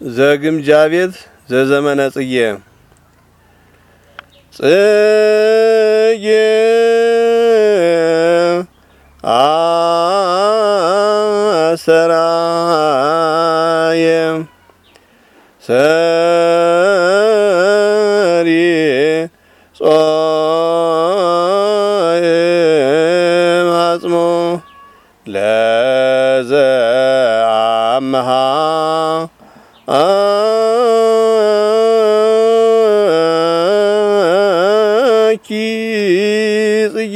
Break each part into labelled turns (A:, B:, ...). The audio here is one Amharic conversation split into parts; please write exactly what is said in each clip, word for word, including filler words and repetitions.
A: ዘግምጃ ቤት ዘዘመነ ጽጌ ጽጌ አሰራየ ሰሪ ጾይ ማጽሞ ለዘ አመሃ አኪ ጽጌ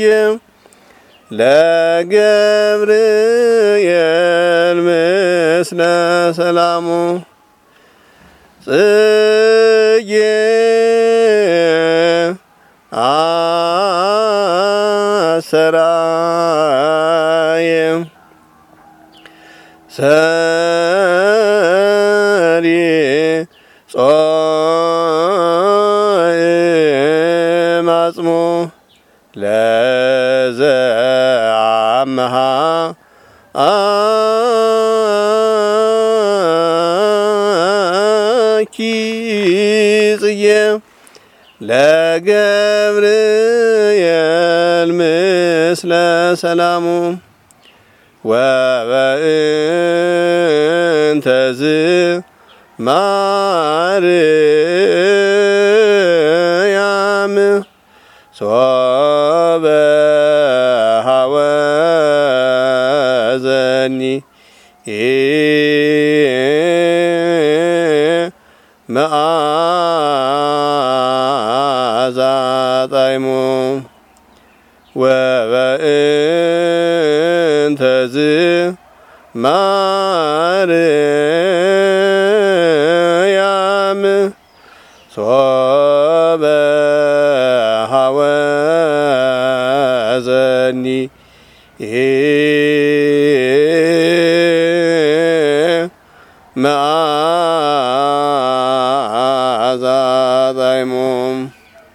A: ለገብርኤል ምስለ ሰላሙ ጽጌ አሰራየ ሰሪ ጾይ ማጽሞ ለዘ አመሃ አኪ ጽጌ ለገብርኤል ምስለ ሰላሙ ወበእንተዝ ማርያም ሶበ ሀወዘኒ መዓዛ ጣዕሙ ወበእንተዝ ማርያም ሶበ ሀወዘኒ መዓዛ ጣዕሙ